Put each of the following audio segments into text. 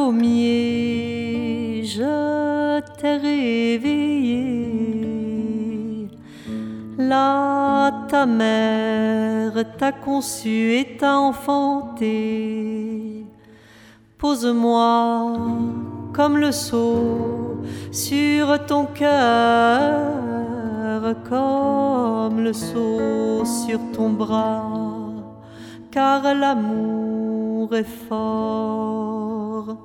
pommier, je t'ai réveillé. Là, ta mère t'a conçu et t'a enfanté. Pose-moi comme le sceau sur ton cœur, comme le sceau sur ton bras, car l'amour est fort.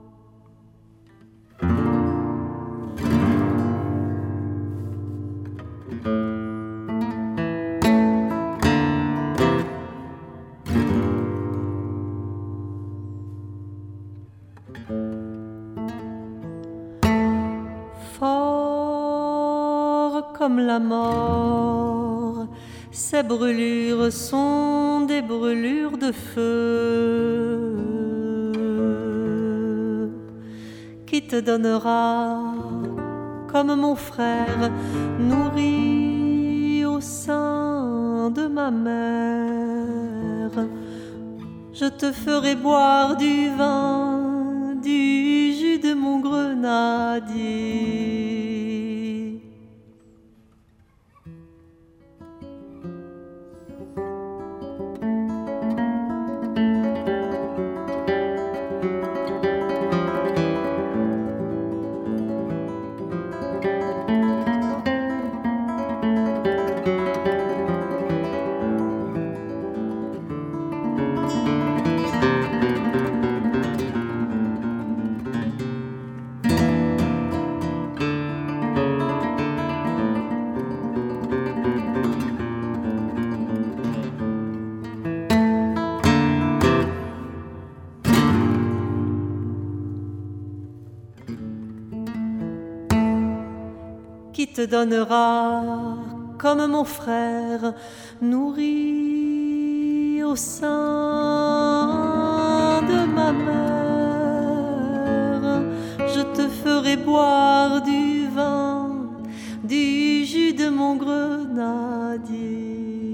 Fort comme la mort, ces brûlures sont des brûlures de feu qui te donnera, comme mon frère, nourri au sein de ma mère. Je te ferai boire du vin, du jus de mon grenadier. Qui te donnera, comme mon frère, nourri au sein de ma mère. Je te ferai boire du vin, du jus de mon grenadier.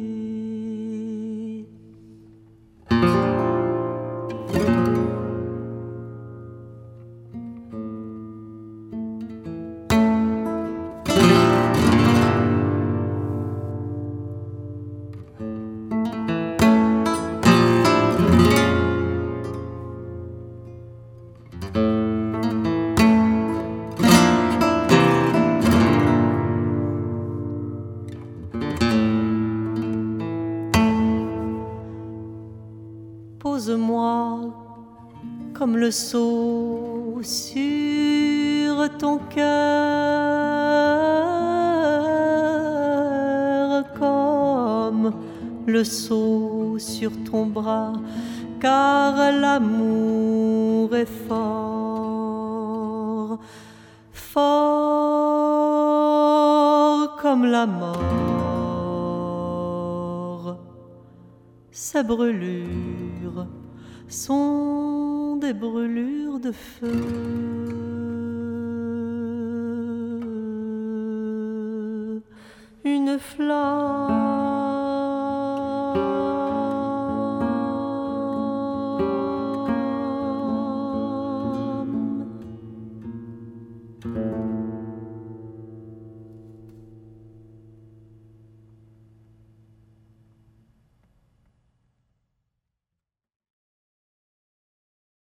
Pose-moi comme le sceau sur ton cœur, comme le sceau sur ton bras, car l'amour est fort, fort comme la mort. Ces brûlures sont des brûlures de feu. Une flamme